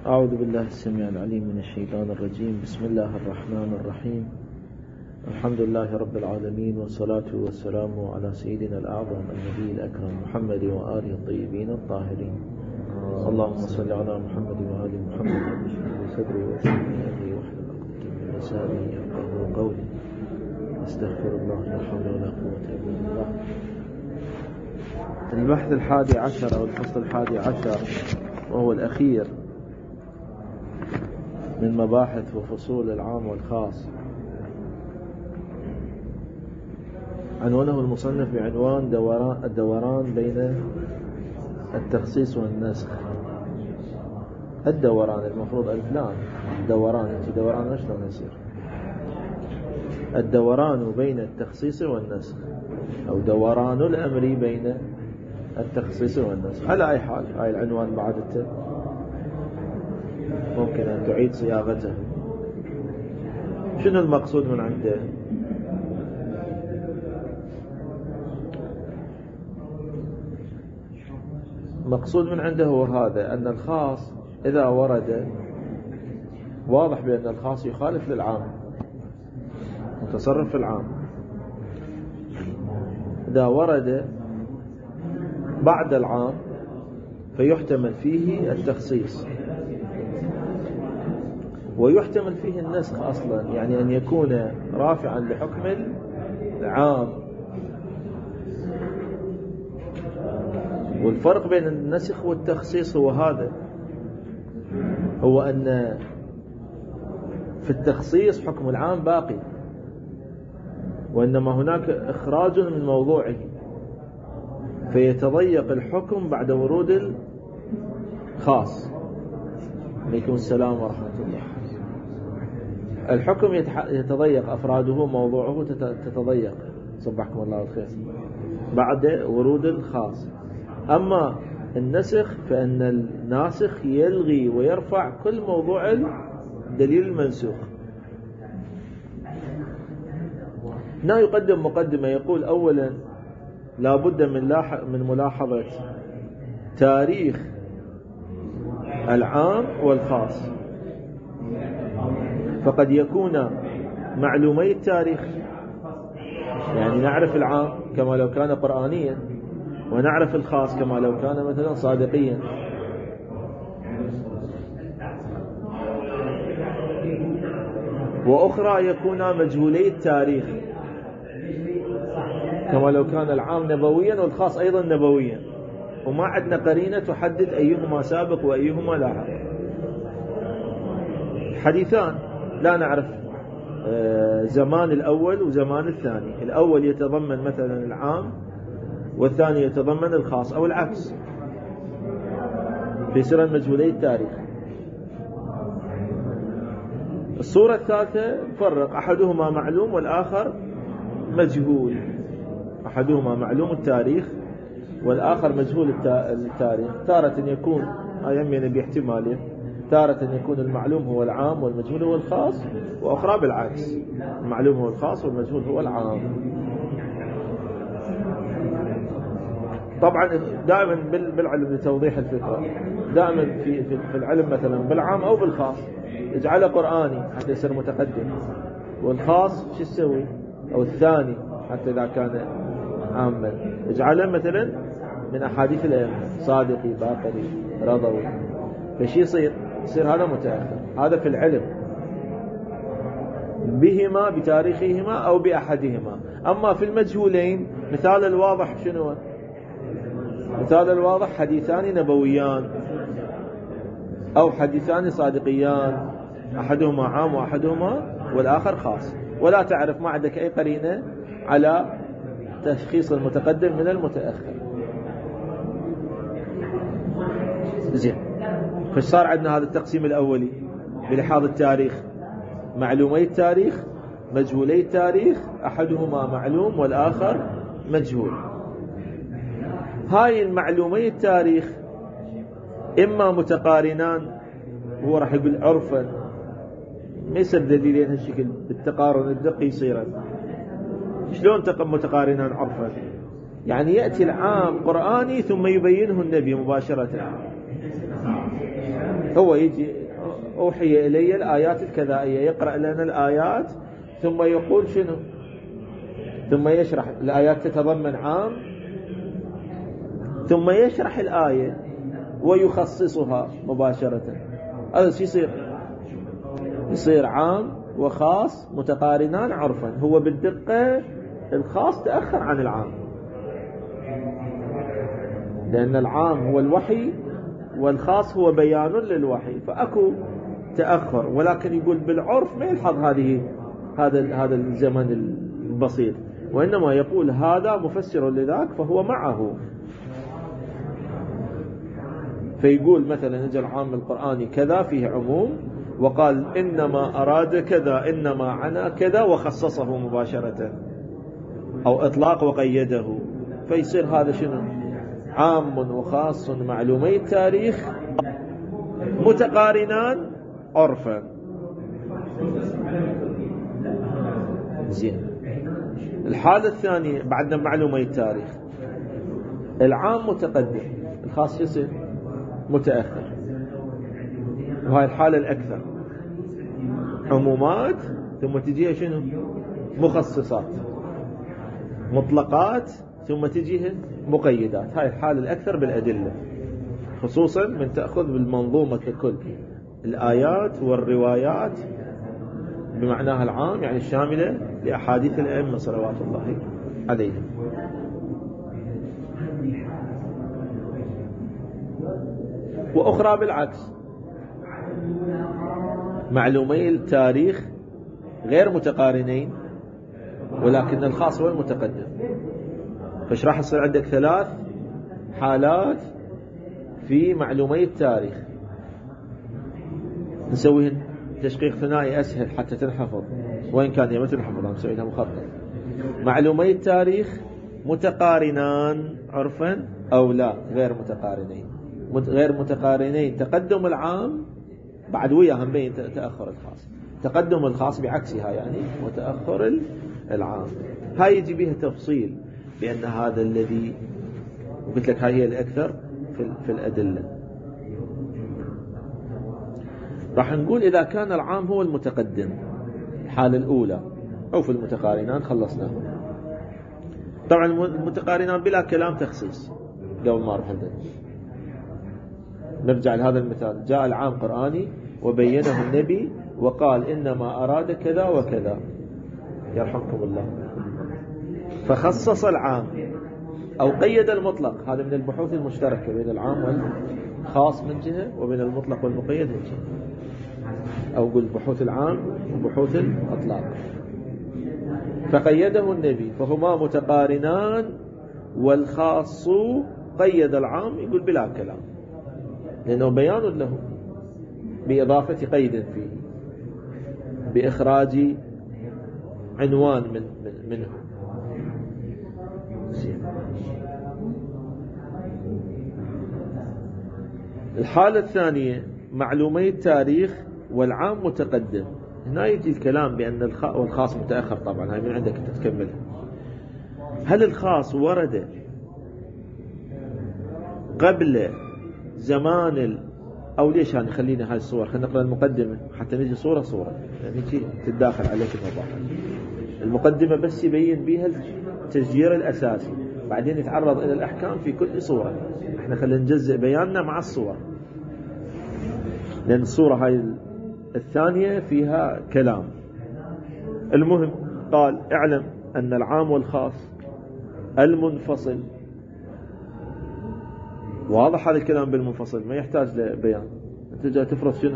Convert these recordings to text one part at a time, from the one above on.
أعوذ بالله السميع العليم من الشيطان الرجيم. بسم الله الرحمن الرحيم. الحمد لله رب العالمين، والصلاة والسلام على سيدنا الأعظم النبي الأكرم محمد وآله الطيبين الطاهرين. اللهم صل على محمد وآل محمد واشرح صدري ويسر لي أمري واحلل عقدة من لساني يفقهوا قولي. أستغفر الله، لا حول ولا قوة إلا بالله. البحث 11 أو الفصل 11 وهو الأخير من مباحث وفصول العام والخاص، عنوانه المصنف بعنوان الدوران بين التخصيص والنسخ. الدوران المفروض الفلان دوران، انت دوران شلون يصير؟ الدوران بين التخصيص والنسخ، أو دوران الأمر بين التخصيص والنسخ. على أي حال هاي العنوان بعد ممكن أن تعيد صياغته. شنو المقصود من عنده؟ مقصود من عنده هو هذا، أن الخاص إذا ورد واضح بأن الخاص يخالف للعام، متصرف في العام. إذا ورد بعد العام فيحتمل فيه التخصيص ويحتمل فيه النسخ أصلا، يعني أن يكون رافعا لحكم العام. والفرق بين النسخ والتخصيص هو هذا، هو أن في التخصيص حكم العام باقي، وإنما هناك إخراج من موضوعه، فيتضيق الحكم بعد ورود الخاص. عليكم السلام ورحمة الله. الحكم يتضيق، أفراده موضوعه تتضيق، صبحكم الله الخير، بعد ورود الخاص. أما النسخ فإن الناسخ يلغي ويرفع كل موضوع الدليل المنسوخ. هنا يقدم مقدمة، يقول أولا لا بد من ملاحظة تاريخ العام والخاص، فقد يكون معلومي التاريخ، يعني نعرف العام كما لو كان قرآنيا، ونعرف الخاص كما لو كان مثلا صادقيا. وأخرى يكون مجهولي التاريخ، كما لو كان العام نبويا والخاص أيضا نبويا، وما عندنا قرينة تحدد أيهما سابق وأيهما لاحق. حديثان لا نعرف زمان الأول وزمان الثاني، الأول يتضمن مثلا العام والثاني يتضمن الخاص، أو العكس، في سر مجهولي التاريخ. الصورة الثالثة فرق، أحدهما معلوم والآخر مجهول. أحدهما معلوم التاريخ والآخر مجهول التاريخ. تارة يكون يمين باحتماله، تارة يكون المعلوم هو العام والمجهول هو الخاص، وأخرى بالعكس، المعلوم هو الخاص والمجهول هو العام. طبعا دائما بالعلم لتوضيح الفكرة، دائما في العلم مثلا بالعام أو بالخاص اجعله قرآني حتى يصير متقدم، والخاص شو يسوي؟ أو الثاني حتى إذا كان عاما اجعله مثلا من أحاديث الأئمة، صادقي باقري رضوي، فشي يصير هذا متأخر. هذا في العلم بهما، بتاريخهما أو بأحدهما. أما في المجهولين مثال الواضح شنو؟ مثال الواضح حديثان نبويان أو حديثان صادقيان، أحدهما عام وأحدهما والآخر خاص، ولا تعرف، ما عندك أي قرينة على تشخيص المتقدم من المتأخر. زين، فصار عندنا هذا التقسيم الأولي بلحاظ التاريخ: معلومي التاريخ، مجهولي التاريخ، أحدهما معلوم والآخر مجهول. هاي المعلومي التاريخ إما متقارنان، هو راح يقول عرفا، ما يصير دليلين هالشكل بالتقارن الدقي يصيرا. شلون متقارنان عرفا؟ يعني يأتي العام قرآني ثم يبينه النبي مباشرة، هو يجي أوحي إلي الآيات الكذائية، يقرأ لنا الآيات ثم يقول شنو، ثم يشرح الآيات تتضمن عام، ثم يشرح الآية ويخصصها مباشرة. هذا يصير عام وخاص متقارنان عرفا. هو بالدقة الخاص تأخر عن العام، لأن العام هو الوحي والخاص هو بيان للوحي، فأكو تأخر. ولكن يقول بالعرف ما يلحظ هذا الزمن البسيط، وإنما يقول هذا مفسر لذاك فهو معه. فيقول مثلا نجي العام القرآني كذا فيه عموم، وقال إنما أراد كذا، إنما عنا كذا، وخصصه مباشرة، أو إطلاق وقيده. فيصير هذا شنو؟ عام وخاص معلومي التاريخ متقارنان عرفا. زين. الحالة الثانية بعدنا معلومي التاريخ، العام متقدم، الخاص يصير متأخر، وهي الحالة الأكثر. عمومات ثم تجيها شنو؟ مخصصات، مطلقات ثم تجيها مقيدات. هاي الحالة الأكثر بالأدلة، خصوصا من تأخذ بالمنظومة ككل، الآيات والروايات بمعناها العام، يعني الشاملة لأحاديث الأئمة صلوات الله عليهم. وأخرى بالعكس، معلومي التاريخ غير متقارنين، ولكن الخاص هو المتقدم. فايش راح يصير عندك 3 حالات في معلومي التاريخ، نسويهن تشقيق ثنائي أسهل حتى تنحفظ، وإن كان هي ما تنحفظ، نسويها مخطط. معلومي التاريخ متقارنان عرفا أو لا غير متقارنين. غير متقارنين تقدم العام بعد وياهم بين تأخر الخاص، تقدم الخاص بعكسها يعني وتأخر العام. هاي يجي بها تفصيل، لأن هذا الذي قلت لك هاي هي الأكثر في الأدلة. راح نقول إذا كان العام هو المتقدم الحالة الأولى، أو في المتقارنان خلصناه. طبعا المتقارنان بلا كلام تخصيص. قبل ما أروح نرجع لهذا المثال، جاء العام قرآني وبينه النبي وقال إنما أراد كذا وكذا، يرحمكم الله، فخصص العام أو قيد المطلق. هذا من البحوث المشتركة بين العام والخاص من جهة، وبين المطلق والمقيد من جهة، أو قل بحوث العام وبحوث الأطلاق. فقيده النبي فهما متقارنان، والخاص قيد العام، يقول بلا كلام، لأنه بيان له بإضافة قيد فيه، بإخراج عنوان منه. الحالة الثانية معلومي التاريخ والعام متقدم. هنا يجي الكلام بأن والخاص متأخر. طبعا هاي من عندك تتكملها. هل الخاص ورد قبل زمان أو ليش؟ يعني خلينا هاي الصور، خلينا نقرأ المقدمة حتى نجي صورة يعني تتداخل عليك الموضوع. المقدمة بس يبين بها التشجير الأساسي، بعدين يتعرض إلى الأحكام في كل صورة. احنا خلينا نجزء بياننا مع الصور، لأن الصورة هاي الثانية فيها كلام. المهم قال اعلم أن العام والخاص المنفصل، واضح هذا الكلام بالمنفصل ما يحتاج لبيان. انت جاي تفرض شنو؟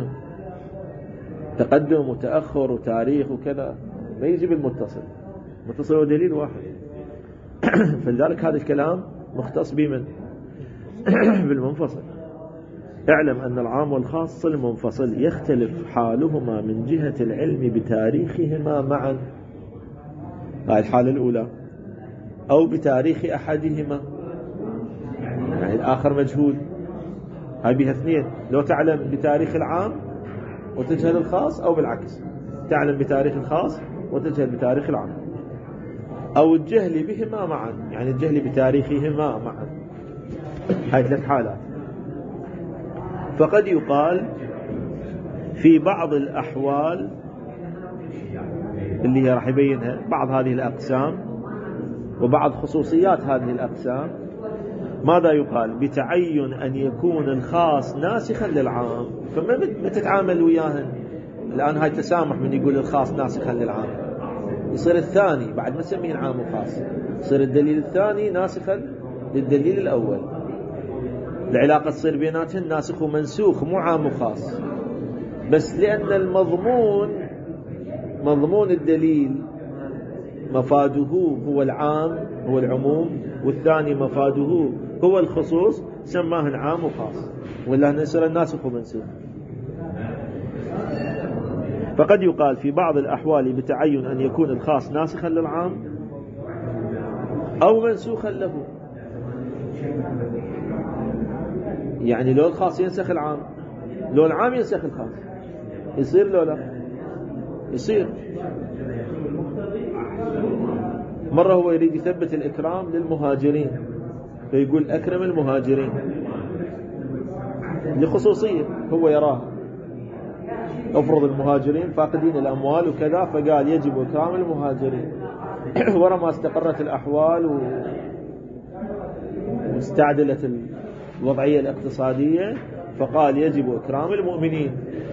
تقدم وتأخر وتاريخ وكذا، ما يجي بالمتصل. متصل هو دليل واحد. فلذلك هذا الكلام مختص بمن؟ بالمنفصل. اعلم أن العام والخاص المنفصل يختلف حالهما من جهة العلم بتاريخهما معا، هاي الحالة الأولى، أو بتاريخ أحدهما، يعني الآخر مجهول. هاي بها اثنين، لو تعلم بتاريخ العام وتجهل الخاص، أو بالعكس تعلم بتاريخ الخاص وتجهل بتاريخ العام، أو الجهل بهما معا، يعني الجهل بتاريخهما معا. هاي 3 حالات. فقد يقال في بعض الأحوال اللي هي راح يبينها بعض هذه الأقسام وبعض خصوصيات هذه الأقسام، ماذا يقال؟ بتعين أن يكون الخاص ناسخا للعام. فما بتتعامل وياهن الآن هاي تسامح من يقول الخاص ناسخا للعام، يصير الثاني بعد ما نسميه العام وخاص يصير الدليل الثاني ناسخا للدليل الأول. العلاقة تصير بيناتهم ناسخ ومنسوخ، مو عام وخاص، بس لأن مضمون الدليل مفاده هو العام هو العموم، والثاني مفاده هو الخصوص، سماه عام وخاص، ولا نصير الناسخ ومنسوخ. فقد يقال في بعض الأحوال بتعين أن يكون الخاص ناسخا للعام أو منسوخا له. يعني لو الخاص ينسخ العام، لو العام ينسخ الخاص، يصير لو لا يصير. مرة هو يريد يثبت الإكرام للمهاجرين، فيقول أكرم المهاجرين لخصوصية هو يراها، أفرض المهاجرين فاقدين الأموال وكذا، فقال يجب إكرام المهاجرين. ورا ما استقرت الأحوال واستعدلت الوضعية الاقتصادية، فقال يجب إكرام المؤمنين.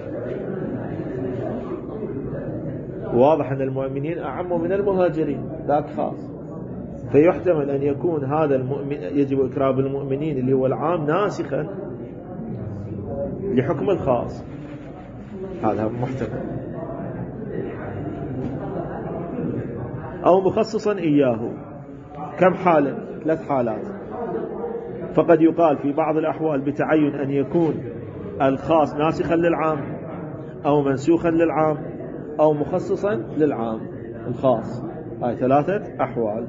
واضح أن المؤمنين أعم من المهاجرين، ذاك خاص، فيحتمل أن يكون هذا المؤمن يجب إكرام المؤمنين اللي هو العام ناسخا لحكم الخاص، هذا محتمل، أو مخصصا إياه. كم حالة؟ 3 حالات. فقد يقال في بعض الأحوال بتعين أن يكون الخاص ناسخا للعام أو منسوخا للعام أو مخصصا للعام الخاص. هاي 3 أحوال.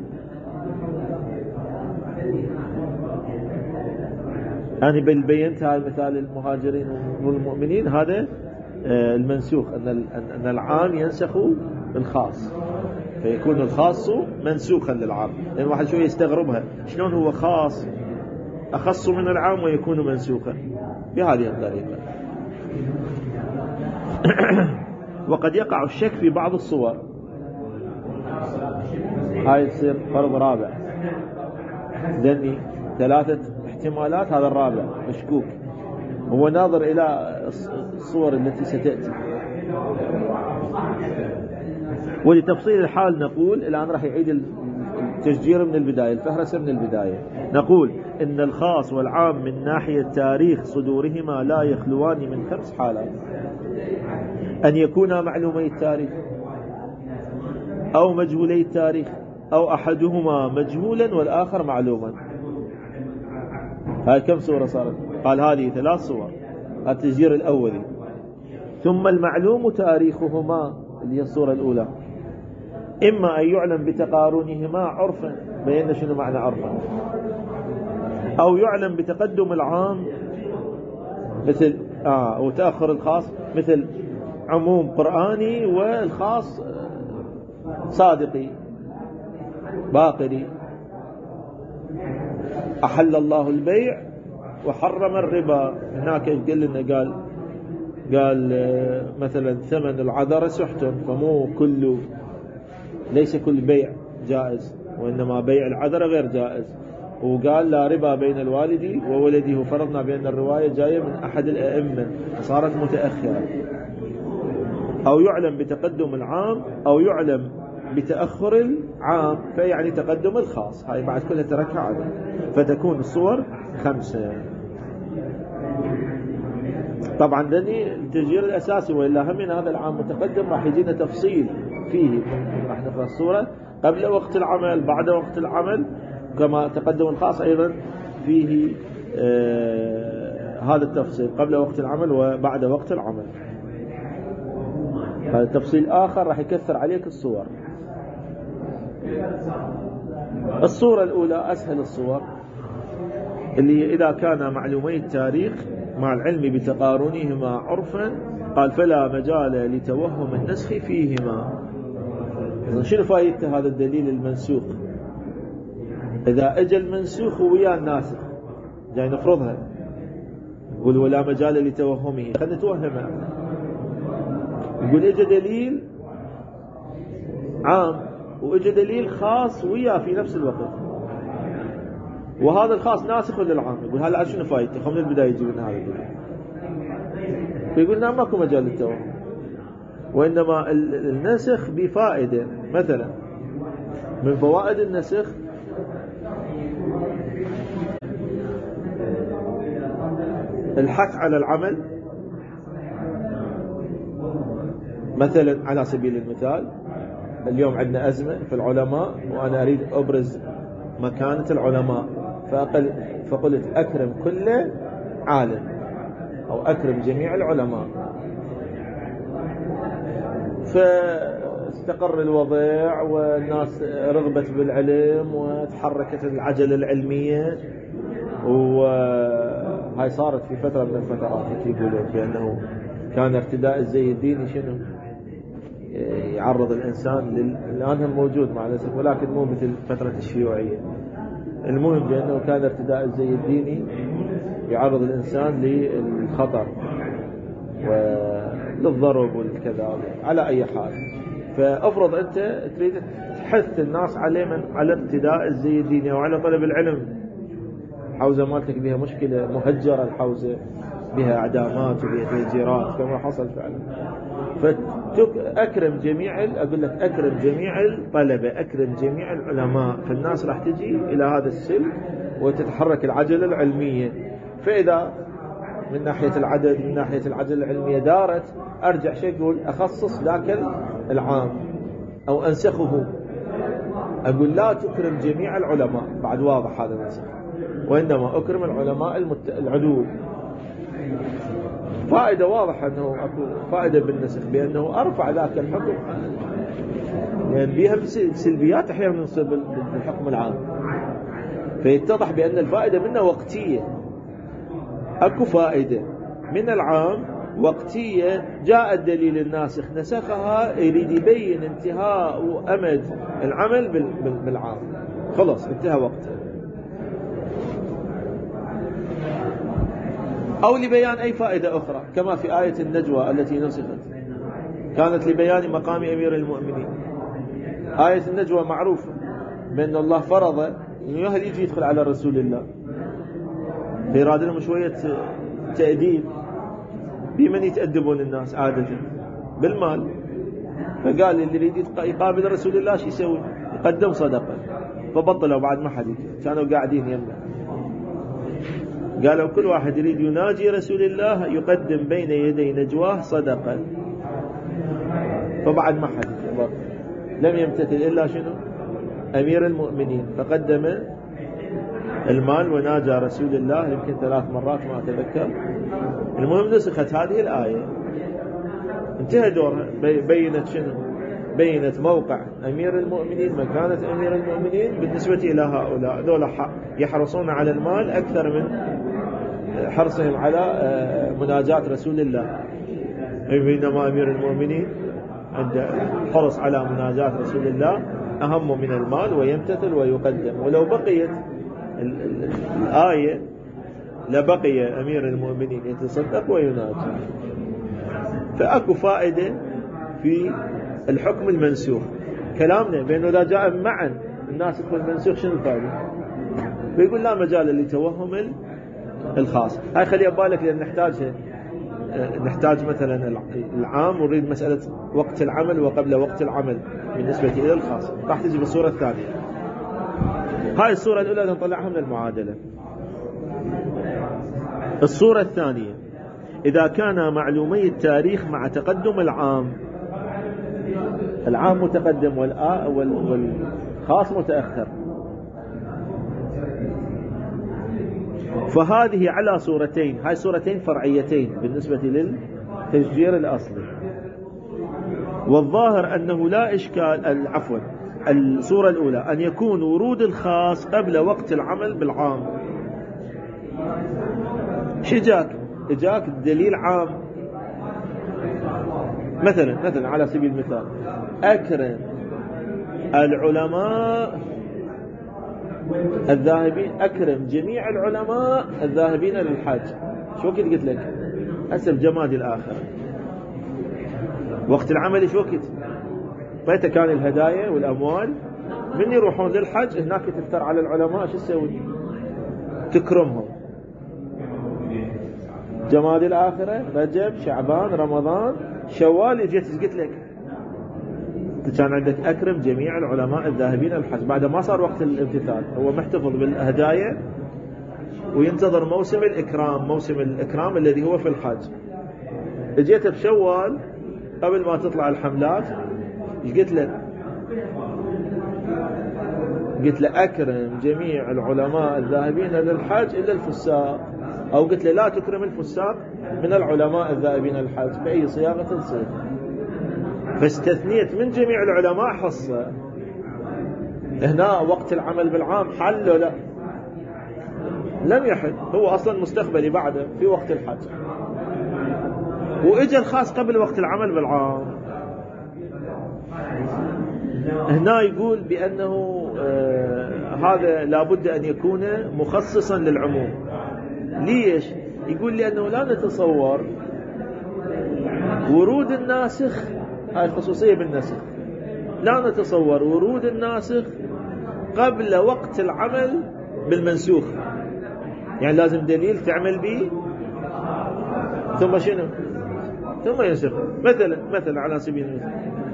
أنا بينت هاي مثال المهاجرين والمؤمنين، هذا المنسوخ، أن العام ينسخ الخاص، فيكون الخاص منسوخا للعام. لأن واحد شوية يستغربها، شلون هو خاص أخص من العام ويكون منسوخا بهذه الطريقة. وقد يقع الشك في بعض الصور، هاي تصير فرض رابع، لأني 3 احتمالات، هذا الرابع مشكوك، هو ناظر إلى الصور التي ستأتي. ولتفصيل الحال نقول، الآن راح يعيد التشجير من البداية، الفهرسة من البداية. نقول إن الخاص والعام من ناحية تاريخ صدورهما لا يخلوان من 5 حالات: أن يكونا معلومي التاريخ أو مجهولي التاريخ أو أحدهما مجهولا والآخر معلوما. هاي كم صورة صارت؟ قال هذه 3 صور، التشجير الأولي. ثم المعلوم تاريخهما اللي هي الصورة الأولى، إما أن يعلم بتقارنهما عرفا، بينا شنو معنى عرفا، أو يعلم بتقدم العام مثل وتأخر الخاص، مثل عموم قرآني والخاص صادقي باقري. أحل الله البيع وحرم الربا، هناك قال لنا قال مثلا ثمن العذرة سحت، فمو كله، ليس كل بيع جائز، وإنما بيع العذرة غير جائز. وقال لا ربا بين الوالد وولده، فرضنا بأن الرواية جاية من أحد الأئمة صارت متأخرة. أو يعلم بتقدم العام أو يعلم بتأخر العام، فيعني تقدم الخاص. هاي بعد كلها تركها عدد، فتكون الصور 5. طبعا ذني التشجير الأساسي، وإلا هم من هذا العام متقدم راح يجينا تفصيل فيه، راح نقرأ الصورة قبل وقت العمل بعد وقت العمل، كما تقدم الخاص أيضا فيه هذا التفصيل قبل وقت العمل وبعد وقت العمل. هذا تفصيل آخر راح يكثر عليك الصور. الصورة الأولى أسهل الصور، اللي إذا كان معلومي التاريخ مع العلم بتقارنهما عرفا، قال فلا مجال لتوهم النسخ فيهما. شنو فائدة هذا الدليل المنسوخ؟ إذا أجى المنسوخ ويا الناسخ، جاي نفرضها، يقول ولا مجال لتوهمه، خلينا نتوهمه. يقول اجى دليل عام واجى دليل خاص وياه في نفس الوقت، وهذا الخاص ناسخ للعام. يقول هلا شنو فايدته؟ من البدايه يجيب لنا هذا الدليل. فيقول نعم ماكو مجال للتوهم، وانما النسخ بفائده. مثلا من فوائد النسخ الحث على العمل. مثلا على سبيل المثال اليوم عندنا أزمة في العلماء، وأنا أريد أبرز مكانة العلماء، فقلت أكرم كل عالم أو أكرم جميع العلماء، فاستقر الوضع والناس رغبت بالعلم وتحركت العجلة العلمية. وهاي صارت في فترة من الفترات يقولون بأنه كان ارتداء الزي الديني شنو يعرض الإنسان الآن هم موجود مع الأسف، ولكن مو مثل فترة الشيوعية. المهم بأنه كان ارتداء الزي الديني يعرض الإنسان للخطر وللضرب والكذا على أي حال. فأفرض أنت تريد تحث الناس على ارتداء الزي الديني وعلى طلب العلم. الحوزة مالتك بها مشكلة، مهجرة الحوزة، بها اعدامات وبها تهجيرات كما حصل فعلا. فأكرم جميع أقول لك أكرم جميع الطلبة، أكرم جميع العلماء، فالناس راح تجي إلى هذا السلك وتتحرك العجلة العلمية. فإذا من ناحية العدد، من ناحية العجلة العلمية دارت، أرجع شيء أقول أخصص ذاك العام أو أنسخه. أقول لا تكرم جميع العلماء، بعد واضح هذا النسخ، وإنما أكرم العلماء العدول. فائدة واضحة أنه أكو فائدة بالنسخ، بأنه أرفع ذاك الحكم، لأن بيها سلبيات أحيانا تصير بالحكم العام، فيتضح بأن الفائدة منه وقتية. أكو فائدة من العام وقتية، جاء الدليل الناسخ نسخها، يريد يبين انتهاء وأمد العمل بالعام، خلاص انتهى وقته. أو لبيان أي فائدة أخرى، كما في آية النجوى التي نسخت، كانت لبيان مقام أمير المؤمنين. آية النجوى معروفة بأن الله فرض أنه هل يجي يدخل على رسول الله، فيراد لهم شوية تأديب. بمن يتأدبون الناس عادة؟ بالمال. فقال اللي يريد يقابل رسول الله شو يسوي؟ يقدم صدقة. فبطلوا بعد ما حد كانوا قاعدين يمنا، قالوا كل واحد يريد يناجي رسول الله يقدم بين يدي نجواه صدقة. فبعد ما حد لم يمتثل إلا شنو؟ أمير المؤمنين، فقدم المال وناجى رسول الله يمكن 3 مرات ما أتذكر. المهم نسخت هذه الآية، انتهى دورها. بينت شنو؟ بينت موقع أمير المؤمنين، مكانة أمير المؤمنين بالنسبة إلى هؤلاء. ذولا يحرصون على المال أكثر من حرصهم على مناجاة رسول الله، بينما أمير المؤمنين عنده حرص على مناجاة رسول الله أهم من المال، ويمتثل ويقدم. ولو بقيت الآية لبقي أمير المؤمنين يتصدق ويناجي. فأكو فائدة في الحكم المنسوخ. كلامنا بأنه إذا جاء معا الناسخ والمنسوخ شنو الفائدة؟ بيقول لا مجال لتوهم الخاص. هاي خليها ببالك، لأن نحتاج مثلا العام، ونريد مسألة وقت العمل وقبل وقت العمل بالنسبة إلى الخاص. راح تجي بالصورة الثانية. هاي الصورة الأولى نطلعها من المعادلة. الصورة الثانية: إذا كان معلومي التاريخ مع تقدم العام متقدم والخاص متأخر، فهذه على صورتين. هاي صورتين فرعيتين بالنسبة للتشجير الأصلي. والظاهر أنه لا إشكال، الصورة الأولى أن يكون ورود الخاص قبل وقت العمل بالعام. إجاك دليل عام، مثلا على سبيل المثال أكرم العلماء الذاهبين، أكرم جميع العلماء الذاهبين للحج. شو وقت قلت لك؟ هسه بجماد الآخرة. وقت العمل شو وقت؟ متى كان الهدايا والأموال؟ من يروحون للحج هناك تفتر على العلماء شو تسوي؟ تكرمهم. جماد الآخرة، رجب، شعبان، رمضان، شوال، اجيت قلت لك كان عندك أكرم جميع العلماء الذاهبين الحج. بعد ما صار وقت الامتثال هو محتفظ بالهدايا وينتظر موسم الإكرام الذي هو في الحج. اجيت بشوال قبل ما تطلع الحملات، ايش قلت له؟ قلت له أكرم جميع العلماء الذاهبين للحج إلا الفساق، أو قلت له لا تكرم الفساق من العلماء الذاهبين للحج بأي صياغة تصير. فاستثنيت من جميع العلماء حصة. هنا وقت العمل بالعام حل ولا لم يحل؟ هو أصلا مستقبلي بعده في وقت الحج، وإجا الخاص قبل وقت العمل بالعام. هنا يقول بأنه هذا لابد أن يكون مخصصا للعموم. ليش؟ يقول لأنه لا نتصور ورود الناسخ، هاي خصوصية بالنسخ، لا نتصور ورود الناسخ قبل وقت العمل بالمنسوخ. يعني لازم دليل تعمل به ثم شنو؟ ثم ينسخ. مثلا على سبيل المثال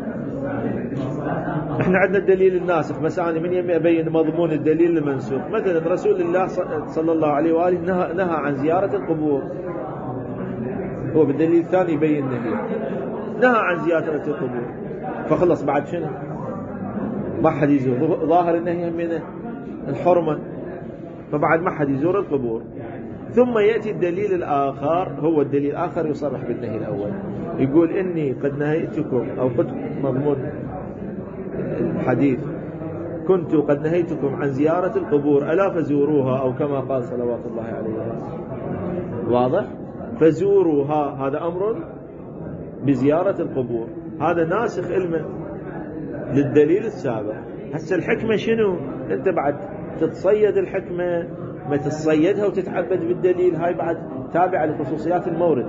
احنا عندنا الدليل الناسخ، بس انا من يمي ابين مضمون الدليل المنسوخ. مثلا رسول الله صلى الله عليه واله نهى عن زيارة القبور، هو بالدليل الثاني يبين نهى عن زيارة القبور، فخلص بعد شنو؟ ما حد يزور، ظاهر النهي من الحرمة، فبعد ما حد يزور القبور. ثم يأتي الدليل الآخر، هو الدليل الآخر يصرح بالنهي الأول، يقول إني قد نهيتكم، أو قد مضمون الحديث كنت قد نهيتكم عن زيارة القبور ألا فزوروها، أو كما قال صلوات الله عليه. واضح؟ فزوروها، هذا أمر بزيارة القبور، هذا ناسخ علما للدليل السابق. هسه الحكمة شنو؟ أنت بعد تتصيد الحكمة، ما تتصيدها وتتعبد بالدليل، هاي بعد تابعة لخصوصيات المورد.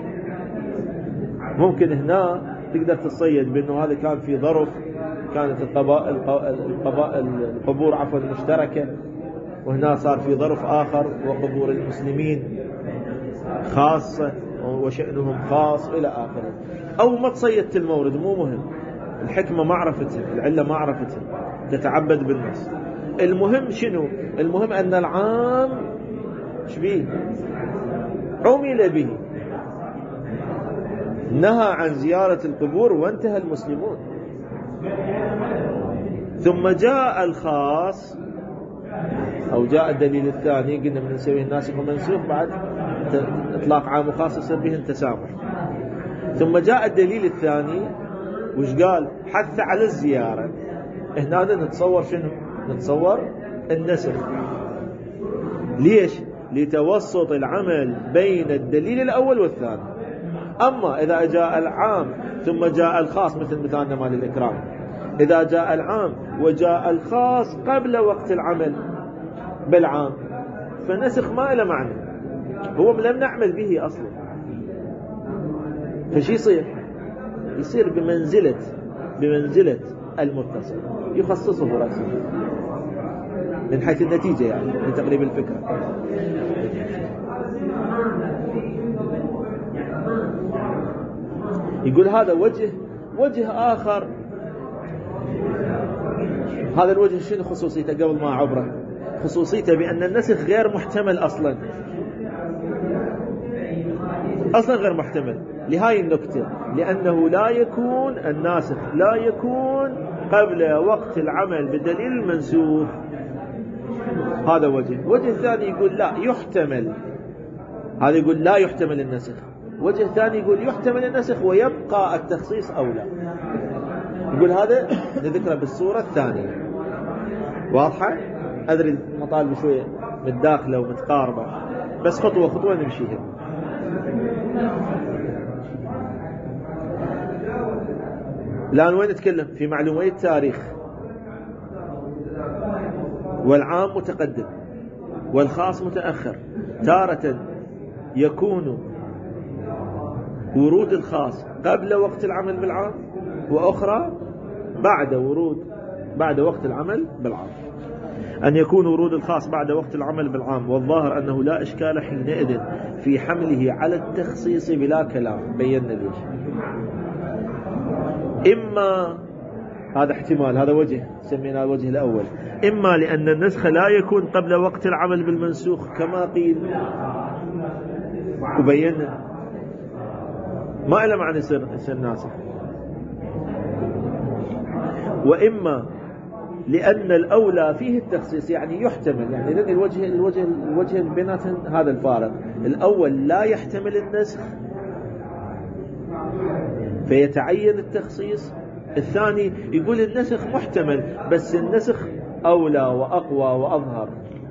ممكن هنا تقدر تتصيد بأنه هذا كان في ظرف، كانت القبور مشتركة، وهنا صار في ظرف آخر وقبور المسلمين خاصة وشأنهم خاص إلى آخره. أو ما تصيدت المورد، مو مهم، الحكمة ما عرفتها، العلة ما عرفتها، تتعبد بالنص. المهم شنو؟ المهم أن العام شبيه عمل به، نهى عن زيارة القبور وانتهى المسلمون. ثم جاء الخاص، أو جاء الدليل الثاني، قلنا من نسويه الناسخ ومنسوخ بعد إطلاق عام وخاص يصير به التسامح. ثم جاء الدليل الثاني وش قال؟ حث على الزيارة. هنا نتصور شنو؟ نتصور النسخ. ليش؟ لتوسط العمل بين الدليل الأول والثاني. أما إذا جاء العام ثم جاء الخاص، مثل مثالنا مال الإكرام، إذا جاء العام وجاء الخاص قبل وقت العمل بالعام، فنسخ ما له معنى، هو لم نعمل به أصلا. فشي يصير بمنزلة المتصل، يخصصه رأسه من حيث النتيجة، يعني لتقريب الفكرة. يقول هذا وجه آخر. هذا الوجه شنو خصوصيته؟ قبل ما عبره، خصوصيته بأن النسخ غير محتمل أصلا غير محتمل لهاي النكتة، لأنه لا يكون الناسخ لا يكون قبل وقت العمل بالدليل المنسوخ. هذا وجه ثاني يقول لا يحتمل، هذا يقول لا يحتمل النسخ. وجه ثاني يقول يحتمل النسخ ويبقى التخصيص أولى. يقول هذا نذكره بالصورة الثانية. واضحة؟ أدري مطالب شوية متداخلة ومتقاربة، بس خطوة نمشيها. الآن وين نتكلم؟ في معلومات التاريخ. والعام متقدم والخاص متأخر. تارة يكون ورود الخاص قبل وقت العمل بالعام، وأخرى بعد وقت العمل بالعام. أن يكون ورود الخاص بعد وقت العمل بالعام، والظاهر أنه لا إشكال حينئذ في حمله على التخصيص بلا كلام. بينا ليش. إما هذا احتمال، هذا وجه سمينا الوجه الأول، إما لأن النسخ لا يكون قبل وقت العمل بالمنسوخ كما قيل وبينا ما إلا معنى يصير ناسخ، وإما لأن الأولى فيه التخصيص، يعني يحتمل، يعني لأن الوجه بينات هذا الفارق. الأول لا يحتمل النسخ فيتعين التخصيص، الثاني يقول النسخ محتمل بس النسخ أولى وأقوى وأظهر.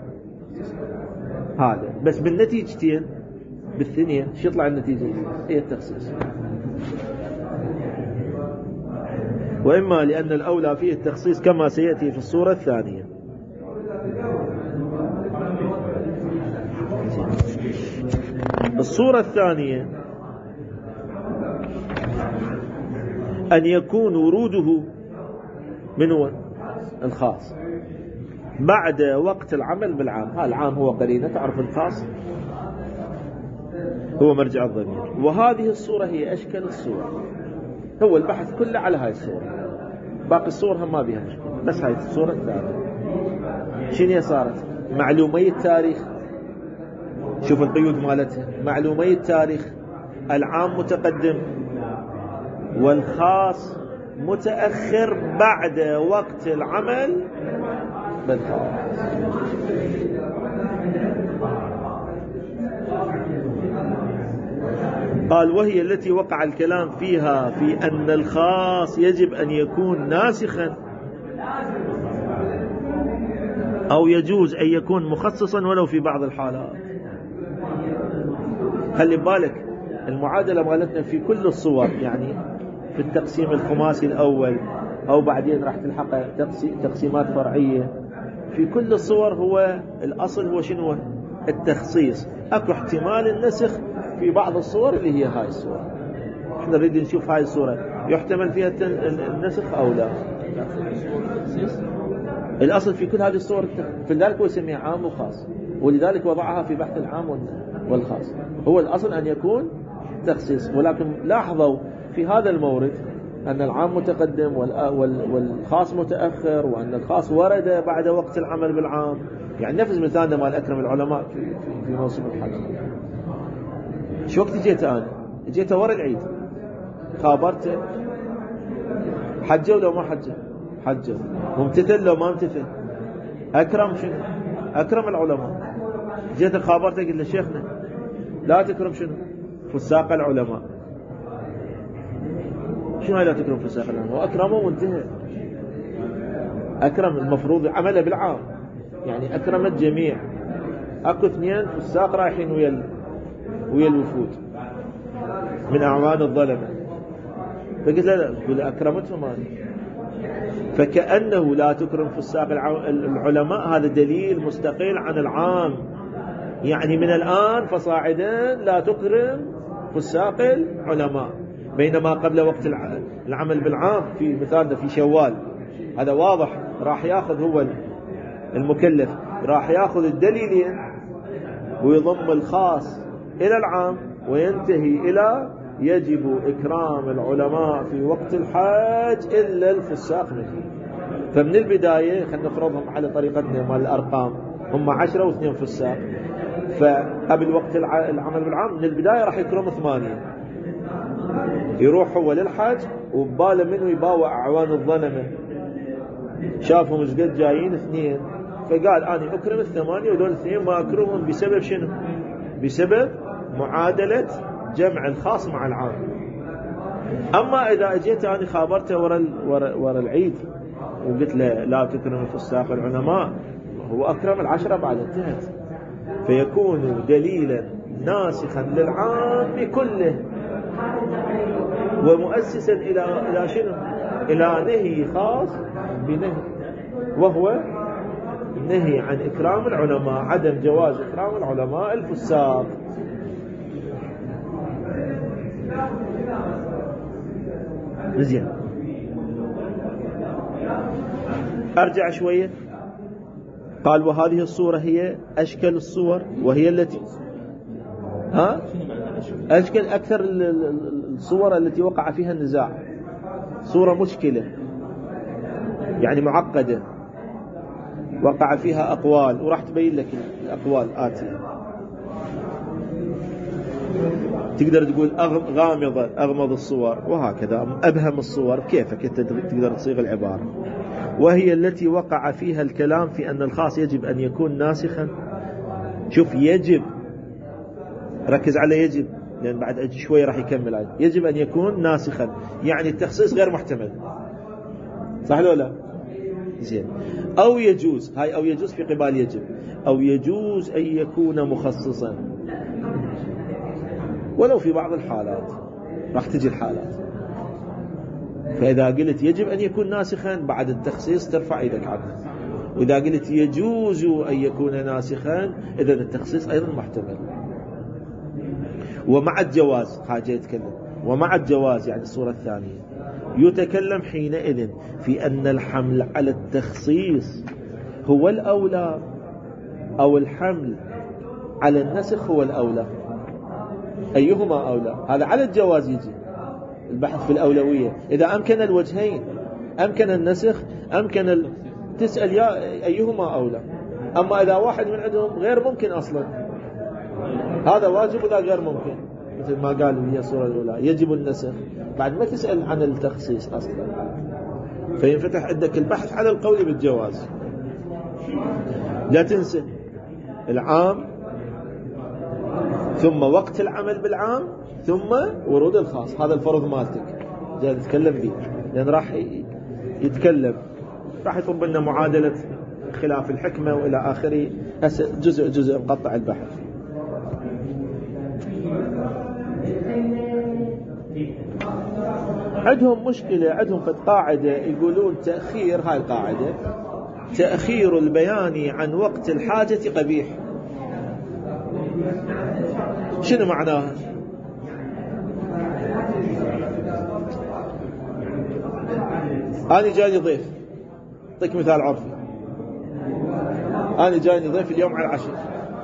هذا بس بالنتيجتين بالثنين شو يطلع النتيجة؟ هي التخصيص. وإما لأن الأولى فيه التخصيص كما سيأتي في الصورة الثانية. الصورة الثانية أن يكون وروده من هو الخاص بعد وقت العمل بالعام. ها العام هو قرينة تعرف الخاص هو مرجع الضمير، وهذه الصورة هي أشكل الصورة. هو البحث كله على هاي الصورة، باقي الصور هم ما بيها مشكلة، بس هاي الصورة الثانية شنو صارت؟ معلومي التاريخ، شوف القيود مالتها. معلومي التاريخ العام متقدم والخاص متأخر بعد وقت العمل بالخاص. قال وهي التي وقع الكلام فيها في أن الخاص يجب أن يكون ناسخا أو يجوز أن يكون مخصصا ولو في بعض الحالات. خلي بالك المعادلة مالتنا في كل الصور، يعني في التقسيم الخماسي الأول أو بعدين راح تلحق تقسيمات فرعية، في كل الصور هو الأصل هو شنو؟ التخصيص. أكو احتمال النسخ في بعض الصور اللي هي هاي الصورة. احنا نريد نشوف هاي الصورة يحتمل فيها النسخ أو لا. الأصل في كل هذه الصور فلذلك هو يسميها عام وخاص، ولذلك وضعها في بحث العام والخاص. هو الأصل أن يكون تخصيص، ولكن لاحظوا في هذا المورد أن العام متقدم والخاص متأخر، وأن الخاص ورد بعد وقت العمل بالعام. يعني نفس مثالنا مال أكرم العلماء في موسم الحج. شو وقت جيت أنا؟ جيت ورا العيد، خابرته حجه لو ما حجه، حجه ممتثل لو ما امتثل. أكرم شنو؟ أكرم العلماء. جيت خابرته قلت له شيخنا لا تكرم شنو؟ فساق العلماء. شنو لا تكرم فساق العلماء؟ وأكرمه وانتهى. أكرم المفروض عمله بالعام، يعني أكرم الجميع. أكو اثنين فساق رايحين ويا الوفود من أعوان الظلمة، فقلت لا قل أكرمتهم أنا. فكأنه لا تكرم فساق العلماء هذا دليل مستقل عن العام، يعني من الآن فصاعدا لا تكرم فساق العلماء. بينما قبل وقت العمل بالعام في مثال في شوال، هذا واضح راح ياخذ هو المكلف راح ياخذ الدليلين ويضم الخاص إلى العام وينتهي إلى يجب إكرام العلماء في وقت الحاج إلا الفساق منه. فمن البداية خلينا نفرضهم على طريقتنا مال الأرقام، هم 10 و2 فساق، فقبل وقت العمل بالعام من البداية راح يكرم 8. يروح هو للحاج وباله منه يباوع أعوان الظلمة، شافهم ايش قد جايين 2، فقال أنا أكرم 8 ودول 2 ما أكرمهم بسبب شنو؟ بسبب معادلة جمع الخاص مع العام. أما إذا أجيت أنا خابرته ورا العيد وقلت له لا تكرم فساق العلماء، هو أكرم 10 بعد انتهت، فيكون دليلا ناسخا للعام كله ومؤسسا إلى شنو؟ إلى نهي خاص بنهي، وهو النهي عن إكرام العلماء، عدم جواز إكرام العلماء الفساق. زين، أرجع شوية. قال وهذه الصورة هي أشكل الصور، وهي التي أشكل أكثر الصور التي وقع فيها النزاع، صورة مشكلة يعني معقدة وقع فيها أقوال، وراح تبين لك الأقوال آتية. تقدر تقول غامضة، أغمض الصور، وهكذا أبهم الصور، كيفك أنت تقدر تصيغ العبارة. وهي التي وقع فيها الكلام في أن الخاص يجب أن يكون ناسخا. شوف، يجب، ركز على يجب، لأن بعد شوي راح يكمل عاد. يجب أن يكون ناسخا، يعني التخصيص غير محتمل، صح ولا لا؟ زين. أو يجوز، هاي أو يجوز في قبال يجب، أو يجوز أن يكون مخصصا ولو في بعض الحالات، راح تجي الحالات. فإذا قلت يجب أن يكون ناسخا بعد التخصيص ترفع يدك عنه، وإذا قلت يجوز أن يكون ناسخا إذا التخصيص أيضا محتمل. ومع الجواز، حاجة يتكلم، ومع الجواز يعني الصورة الثانية يتكلم حينئذ في أن الحمل على التخصيص هو الأولى أو الحمل على النسخ هو الأولى، أيهما أولى. هذا على الجواز يجي البحث في الأولوية. إذا أمكن الوجهين، أمكن النسخ، أمكن تسأل يا أيهما أولى. أما إذا واحد من عندهم غير ممكن أصلا، هذا واجب وذا غير ممكن، مثل ما قالوا هي الصورة الأولى يجب النسخ، بعد ما تسأل عن التخصيص أصلا، فينفتح عندك البحث على القول بالجواز. لا تنسى العام، ثم وقت العمل بالعام، ثم ورود الخاص. هذا الفرض مالتك جاي تتكلم به، لأن راح يتكلم، راح يطلب لنا معادلة خلاف الحكمة وإلى آخره. جزء جزء مقطع البحث. عندهم مشكلة، عندهم في القاعدة يقولون تأخير، هاي القاعدة، تأخير البيان عن وقت الحاجة قبيح. شنو معناها؟ أنا جاني ضيف، أعطيك مثال عرفي، أنا جاني ضيف اليوم على العشاء،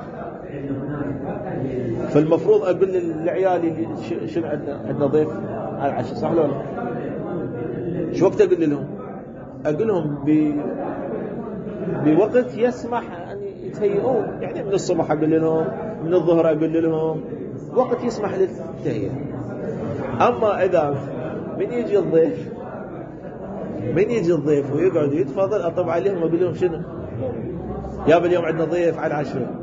فالمفروض أقول لعيالي شنو عندنا ضيف على العشاء، صح ولا لا؟ شو وقت أقول لهم؟ أقول لهم بوقت يسمح أن يتهيئون، يعني من الصبح أقول لهم، من الظهر أقول لهم، وقت يسمح للتهيئة. أما إذا من يجي الضيف ويقعد يتفضل، أطب عليهم وأقول لهم شنو؟ يابا اليوم عندنا ضيف على العشاء،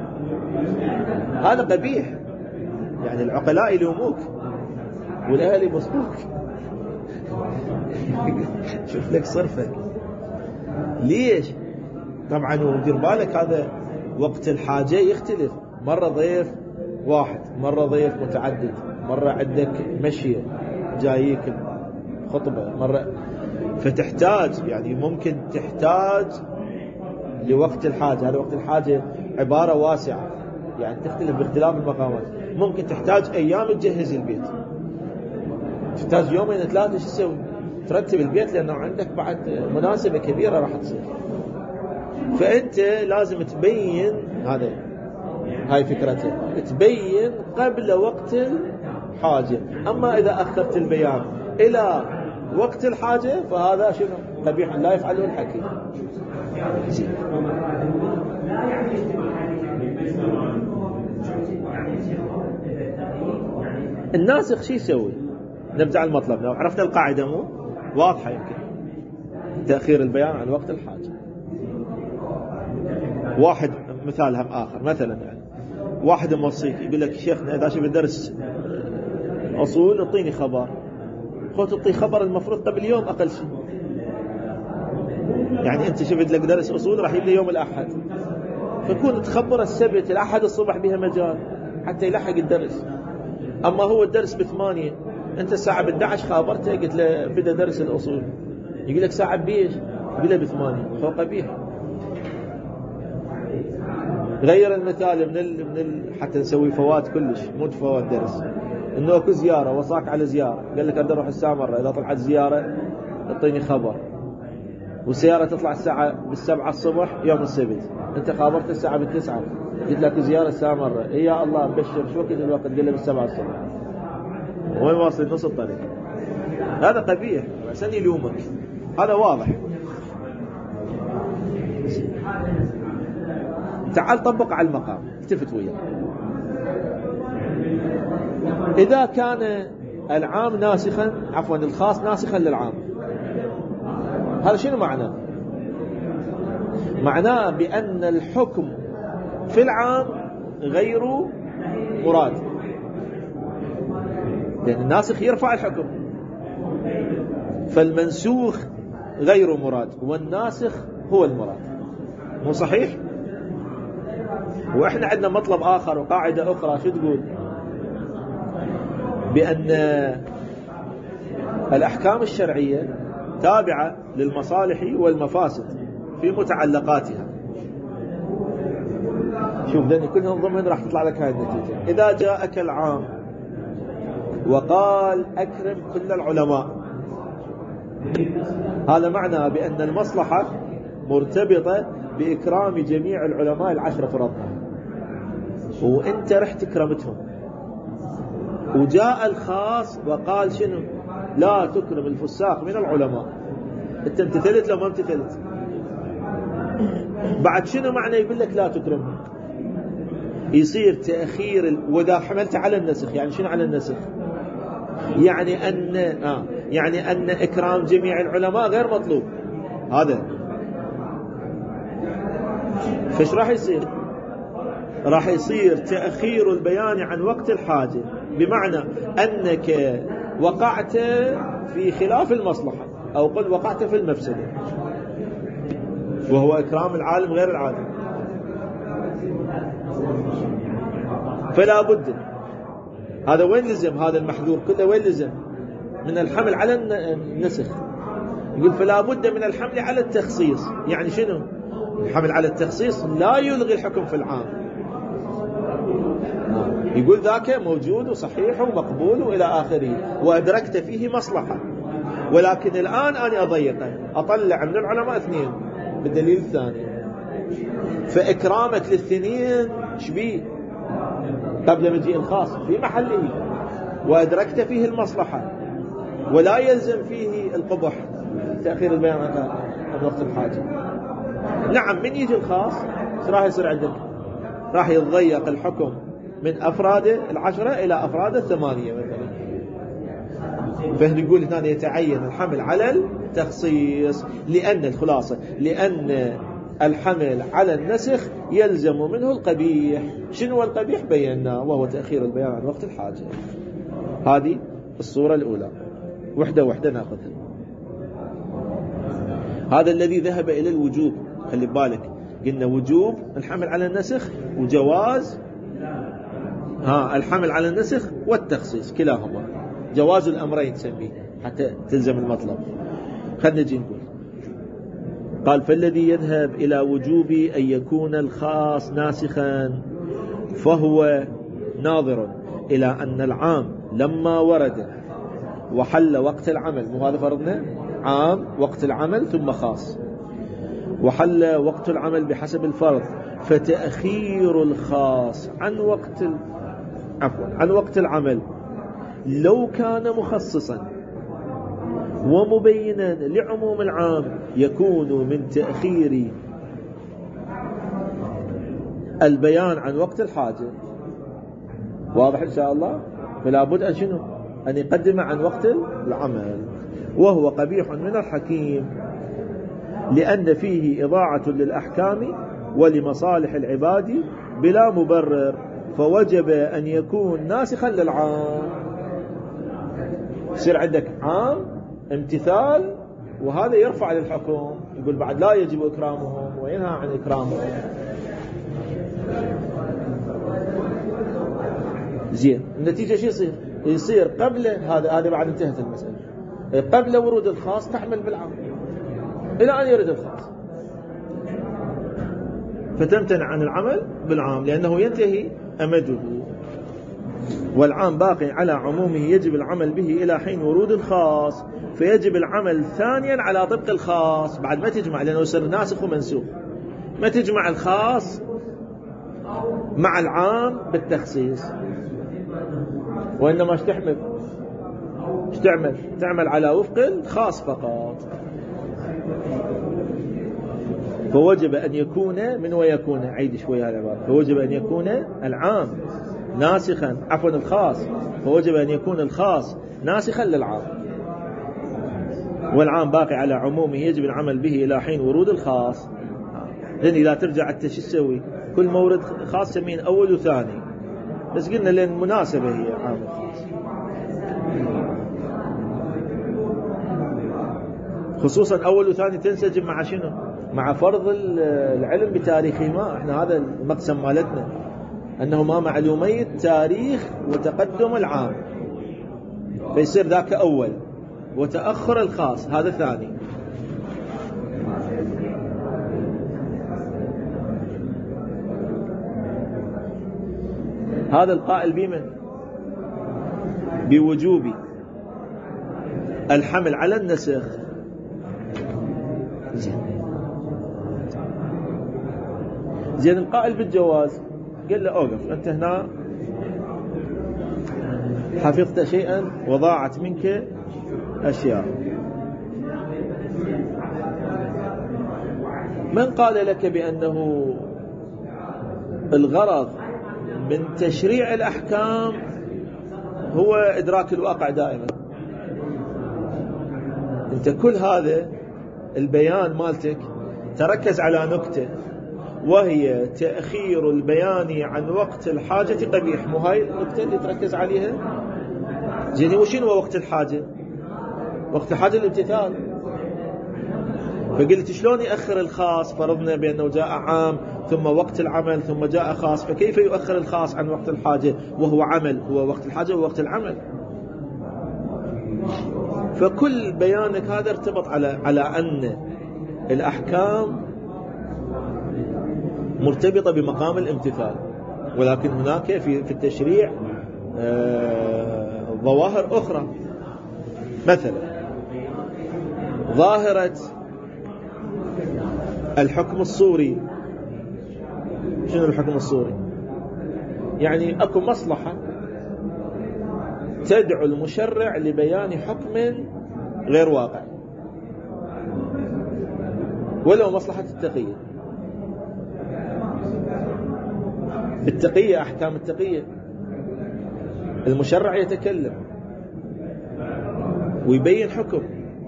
هذا قبيح. يعني العقلاء يلوموك والأهل يبصوك. شوف لك صرفك ليش؟ طبعا ودير بالك هذا وقت الحاجة يختلف، مرة ضيف واحد، مرة ضيف متعدد، مرة عندك مشية جاييك خطبة، مرة، فتحتاج يعني ممكن تحتاج لوقت الحاجة. هذا وقت الحاجة عبارة واسعة، يعني تختلف باختلاف المقامات. ممكن تحتاج أيام تجهز البيت، تحتاج يومين ثلاثة، شو تسوي؟ ترتب البيت، لأنه عندك بعد مناسبة كبيرة راح تصير، فأنت لازم تبين. هاي فكرته، تبين قبل وقت الحاجة. أما إذا أخرت البيان إلى وقت الحاجة فهذا شنو؟ قبيح، لا يفعله الحكيم. الناسخ شو يسوي؟ نرجع المطلب، لو عرفنا القاعدة مو واضحة، يمكن تأخير البيان عن وقت الحاجة. واحد مثالها آخر، مثلا يعني واحد موصيك يقول لك شيخنا إذا شفت درس أصول اعطيني خبر، تعطي خبر المفروض قبل يوم أقل شيء. يعني أنت شفت لك درس أصول راح يبدأ يوم الأحد، فكون تخبر السبت الأحد الصبح بها مجال حتى يلحق الدرس. أما هو الدرس ب8، أنت الساعة ب11 خابرته قلت له بدأ درس الأصول، يقول لك ساعة بيش، يقول له ب8، فهو قبيح. غير المثال من حتى نسوي فوات كلش، مو فوات درس. انه اكو زيارة وصاك على زيارة، قال لك اريد اروح الساعة مرة، اذا طلعت زيارة اعطيني خبر، والسيارة تطلع الساعة 7 الصبح يوم السبت، انت خابرت الساعة 9 قلت لك زيارة الساعة مرة، يا الله بشر شو وقت الوقت، قال له 7 الصبح، وين واصل نص الطريق. هذا قبيح عشان يلومك، هذا واضح. تعال طبق على المقام، التفت وياه. إذا كان العام ناسخا، عفوا الخاص ناسخا للعام، هذا شنو معناه؟ معناه بأن الحكم في العام غير مراد، لأن الناسخ يرفع الحكم، فالمنسوخ غير مراد والناسخ هو المراد. مو صحيح؟ وإحنا عندنا مطلب آخر وقاعدة أخرى، شو تقول؟ بأن الأحكام الشرعية تابعة للمصالح والمفاسد في متعلقاتها. شوف ذني كلهم ضمن راح تطلع لك هاي النتيجة. إذا جاءك العام وقال أكرم كل العلماء، هذا معنى بأن المصلحة مرتبطة بإكرام جميع العلماء 10 فرضها، وإنت رحت كرمتهم. وجاء الخاص وقال شنو؟ لا تكرم الفساق من العلماء. انت امتثلت لو ما امتثلت؟ بعد شنو معنى يقول لك لا تكرمهم؟ يصير تأخير وإذا حملت على النسخ، يعني شنو على النسخ؟ يعني أن إكرام جميع العلماء غير مطلوب. هذا فش راح يصير؟ راح يصير تأخير البيان عن وقت الحاجة، بمعنى أنك وقعت في خلاف المصلحة، أو قل وقعت في المفسدة، وهو إكرام العالم غير العالم. فلا بد، هذا وين لزم؟ هذا المحذور كله وين لزم؟ من الحمل على النسخ. يقول فلا بد من الحمل على التخصيص. يعني شنو الحمل على التخصيص؟ لا يلغي الحكم في العام، يقول ذاك موجود وصحيح ومقبول وإلى آخره، وأدركت فيه مصلحة، ولكن الآن أنا أضيقه، أطلع من العلماء 2 بالدليل الثاني. فإكرامك للاثنين شبيه قبل مجيء الخاص في محله، وأدركت فيه المصلحة، ولا يلزم فيه القبح تأخير البيان عن وقت الحاجة. نعم من يجي الخاص راح يصير عندك، راح يتضيق الحكم من أفراد 10 إلى أفراد 8 مثلا. فنقول هنا يتعين الحمل على التخصيص، لأن الخلاصة لأن الحمل على النسخ يلزم منه القبيح. شنو القبيح؟ بيناه، وهو تأخير البيان عن وقت الحاجة. هذه الصورة الأولى، وحدة ناخذها. هذا الذي ذهب إلى الوجوب. خلي بالك قلنا وجوب الحمل على النسخ، وجواز الحمل على النسخ والتخصيص، كلاهما جواز الأمرين تسميه حتى تلزم المطلب. خلنا نجي نقول، قال فالذي يذهب إلى وجوب أن يكون الخاص ناسخا فهو ناظر إلى أن العام لما ورد وحل وقت العمل، مو هذا فرضنا عام وقت العمل ثم خاص، وحل وقت العمل بحسب الفرض، فتأخير الخاص عن وقت العمل لو كان مخصصا ومبينا لعموم العام يكون من تأخير البيان عن وقت الحاجة. واضح إن شاء الله؟ فلا بد أن شنو؟ أن يقدم عن وقت العمل، وهو قبيح من الحكيم لأن فيه إضاعة للأحكام ولمصالح العباد بلا مبرر، فوجب أن يكون ناسخا للعام. يصير عندك عام امتثال، وهذا يرفع للحكم، يقول بعد لا يجب إكرامهم وينهى عن إكرامهم. زين، النتيجة شو يصير قبل هذا بعد انتهت المسألة، قبل ورود الخاص تحمل بالعام إلى أن يرد الخاص، فتمتنع عن العمل بالعام لأنه ينتهي أمده. والعام باقي على عمومه يجب العمل به إلى حين ورود الخاص، فيجب العمل ثانيا على طبق الخاص. بعد ما تجمع، لأنه يصير ناسخ ومنسوخ، ما تجمع الخاص مع العام بالتخصيص، وإنما تعمل على وفق الخاص فقط. فوجب أن يكون من ويكون، عيد شوية العبارة، فوجب أن يكون العام ناسخا، عفوا الخاص، فوجب أن يكون الخاص ناسخا للعام، والعام باقي على عمومه يجب العمل به إلى حين ورود الخاص. لأن إذا ترجع أنت شو تسوي؟ كل مورد خاص سمين أول وثاني، بس قلنا لأن مناسبة هي عام الخاص، خصوصا أول وثاني تنسجم مع شنو؟ مع فرض العلم بتاريخهما. احنا هذا المقسم مالتنا، أنهما معلومي التاريخ وتقدم العام، فيصير ذاك أول، وتأخر الخاص هذا ثاني. هذا القائل بمن؟ بوجوب الحمل على النسخ. زين القائل بالجواز قال له أوقف، أنت هنا حفظت شيئا وضاعت منك أشياء. من قال لك بأنه الغرض من تشريع الأحكام هو إدراك الواقع دائما؟ أنت كل هذا البيان مالتك تركز على نكتة، وهي تأخير البيان عن وقت الحاجة قبيح. مو هاي النكتة اللي تركز عليها؟ زين وشين هو وقت الحاجة؟ وقت الحاجة الامتثال. فقلت شلون يأخر الخاص؟ فرضنا بأنه جاء عام ثم وقت العمل ثم جاء خاص، فكيف يؤخر الخاص عن وقت الحاجة وهو عمل؟ هو وقت الحاجة ووقت العمل. فكل بيانك هذا ارتبط على أن الأحكام مرتبطة بمقام الامتثال، ولكن هناك في التشريع ظواهر أخرى. مثلا ظاهرة الحكم الصوري. شنو الحكم الصوري؟ يعني أكو مصلحة تدعو المشرع لبيان حكم غير واقع، ولو مصلحة التقية. التقية، أحكام التقية، المشرع يتكلم ويبين حكم،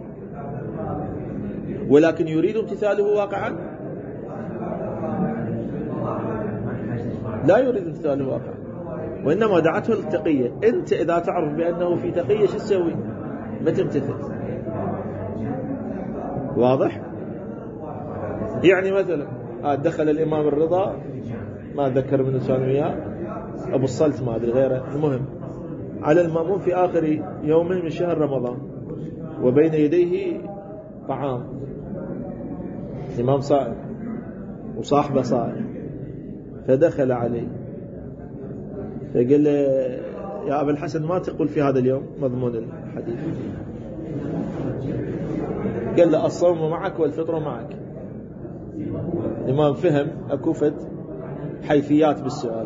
ولكن يريد امتثاله واقعا؟ لا يريد امتثاله واقعا، وإنما دعته التقية. أنت إذا تعرف بأنه في تقية شو تسوي؟ ما تمتثل. واضح؟ يعني مثلا دخل الإمام الرضا، ما أتذكر من كان وياه، أبو الصلت ما أدري غيره، المهم على المأموم في آخر يوم من شهر رمضان، وبين يديه طعام، الإمام صائم وصاحبه صائم، فدخل عليه فقال له يا أبا الحسن ما تقول في هذا اليوم مضمون الحديث؟ قال له الصوم معك والفطر معك. الإمام فهم أكوفت حيثيات بالسؤال.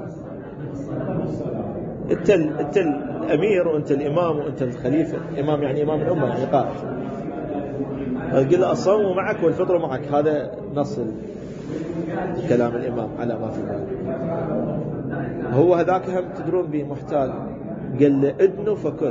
أنت الأمير وأنت الإمام وأنت الخليفة. الإمام يعني إمام الأمة، يعني قائد. قال له الصوم معك والفطر معك، هذا نص كلام الإمام على ما في بالك. هو هذاك هم تدرون به محتال، قال له ادنو فكل،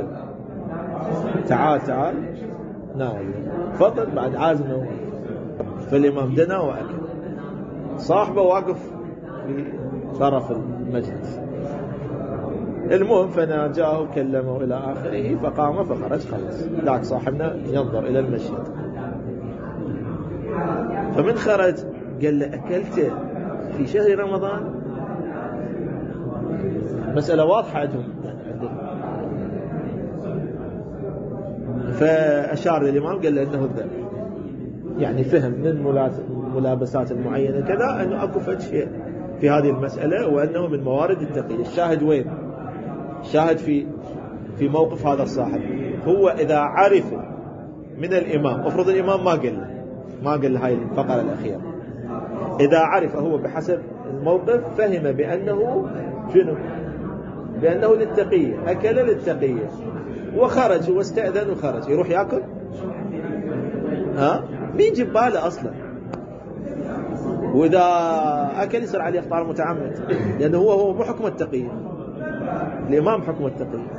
تعال ناول، فضل بعد عازمه. فالإمام دنا وأكل، صاحبه واقف في طرف المجلس. المهم فناجاه وكلمه إلى آخره، فقام فخرج، خلص ذاك صاحبنا ينظر إلى المشهد. فمن خرج قال له أكلت في شهر رمضان؟ مسألة واضحة عندهم. فأشار للإمام قال له أنه الذنب، يعني فهم من ملابسات المعينة كذا أنه أكو فد شيء في هذه المسألة، وأنه من موارد التقية. الشاهد وين؟ شاهد في موقف هذا الصاحب، هو إذا عرف من الإمام، افرض الإمام ما قال له هاي الفقرة الأخيرة، إذا عرف هو بحسب الموقف فهم بأنه شنو؟ بأنه للتقية، أكل للتقية وخرج واستأذن وخرج، يروح يأكل؟ مين جيب باله أصلا؟ وإذا أكل يصير عليه إفطار متعمد، لأنه هو مو حكم التقية، الإمام حكم التقية.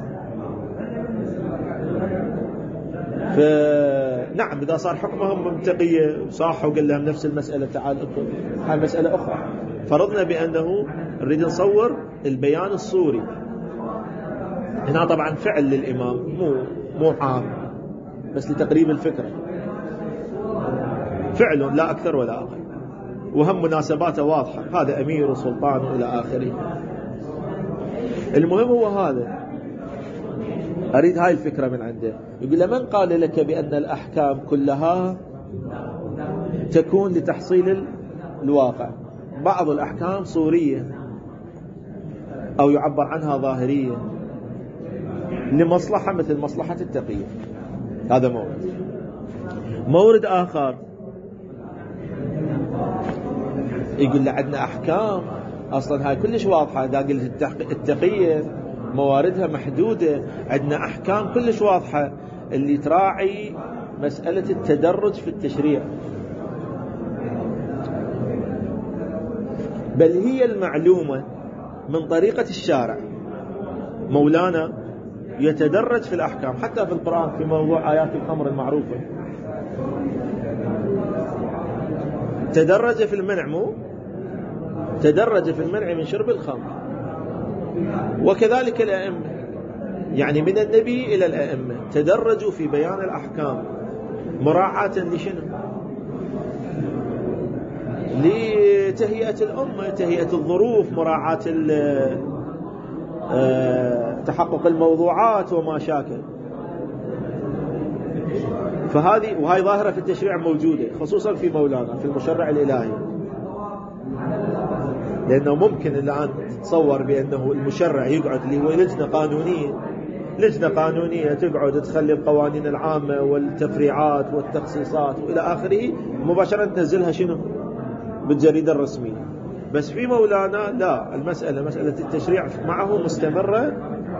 فنعم إذا صار حكمهم متقية صاح وقال لهم نفس المسألة تعال اكل، هاي مسألة أخرى. فرضنا بأنه نريد نصور البيان الصوري هنا، طبعا فعل للإمام مو عام، بس لتقريب الفكرة، فعل لا أكثر ولا أقل، وهم مناسباته واضحة، هذا أمير وسلطان إلى آخره. المهم هو هذا، أريد هاي الفكرة من عنده. يقول من قال لك بأن الأحكام كلها تكون لتحصيل الواقع؟ بعض الأحكام صورية أو يعبر عنها ظاهرية لمصلحة مثل مصلحة التقية، هذا مورد آخر يقول لي عندنا أحكام أصلا هاي كلش واضحة، إذا قلت التقية مواردها محدودة، عندنا أحكام كلش واضحة اللي تراعي مسألة التدرج في التشريع، بل هي المعلومة من طريقة الشارع. مولانا يتدرج في الأحكام حتى في القرآن في موضوع آيات الخمر المعروفة، تدرج في المنع، تدرج في المنع من شرب الخمر، وكذلك الأئمة، يعني من النبي إلى الأئمة تدرجوا في بيان الأحكام مراعاة لشنو؟ لتهيئة الأمة، تهيئة الظروف، مراعاة تحقق الموضوعات وما شاكل. وهي ظاهرة في التشريع موجودة، خصوصا في مولانا في المشرع الإلهي، لأنه ممكن الآن تتصور بأنه المشرع يقعد اللي هو لجنة قانونية تقعد تخلي القوانين العامة والتفريعات والتخصيصات وإلى آخره، مباشرة تنزلها شنو؟ بالجريدة الرسمية. بس في مولانا لا، مسألة التشريع معه مستمرة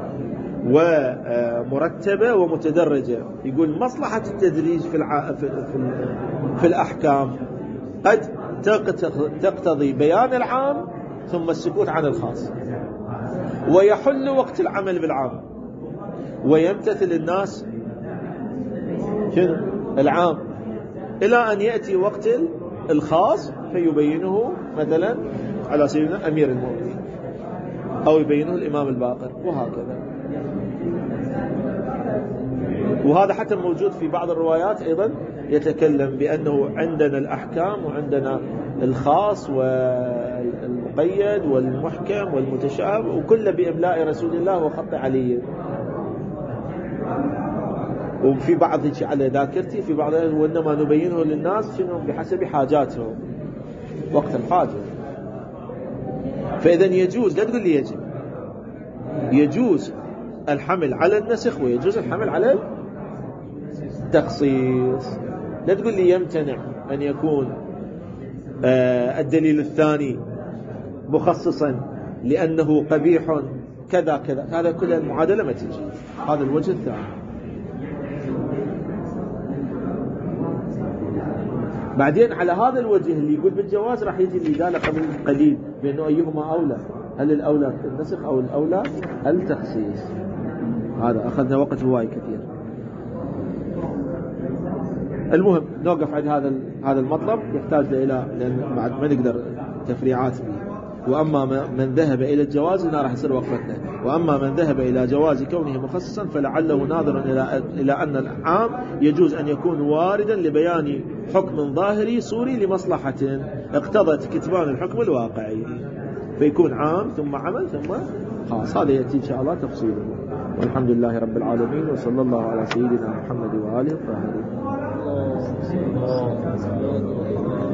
ومرتبة ومتدرجة. يقول مصلحة التدريج في الأحكام قد تقتضي بيان العام ثم السكوت عن الخاص، ويحل وقت العمل بالعام، ويمتثل الناس شنو؟ العام، إلى أن يأتي وقت الخاص فيبينه مثلا على سبيل أمير المؤمنين أو يبينه الإمام الباقر، وهكذا. وهذا حتى موجود في بعض الروايات أيضا يتكلم بأنه عندنا الأحكام وعندنا الخاص والمقيد والمحكم والمتشابه، وكله بإملاء رسول الله وخط علي. وفي بعض على ذاكرتي في بعض وإنما نبينه للناس شنو بحسب حاجاتهم وقت الحاجة. فإذا يجوز، لا تقول لي يجوز الحمل على النسخ ويجوز الحمل على التخصيص. لا تقول لي يمتنع أن يكون الدليل الثاني مخصصا لأنه قبيح كذا كذا، هذا كل المعادلة ما تجي. هذا الوجه الثاني. بعدين على هذا الوجه اللي يقول بالجواز راح يجي اللي قال قبل قليل بأنه أيهما أولى، هل الأولى النسخ أو الأولى التخصيص. هذا أخذنا وقت هواي كثير. المهم نوقف عند هذا المطلب، يحتاج إلى، لأن ما نقدر تفريعات به. وأما من ذهب إلى الجواز هنا راح يصير وقفتنا. وأما من ذهب إلى جواز كونه مخصصا فلعله ناظر إلى أن العام يجوز أن يكون واردا لبيان حكم ظاهري صوري لمصلحة اقتضت كتمان الحكم الواقعي، فيكون عام ثم عمل ثم خاص. هذا يأتي إن شاء الله تفصيله. والحمد لله رب العالمين، وصلى الله على سيدنا محمد وآله الطاهرين.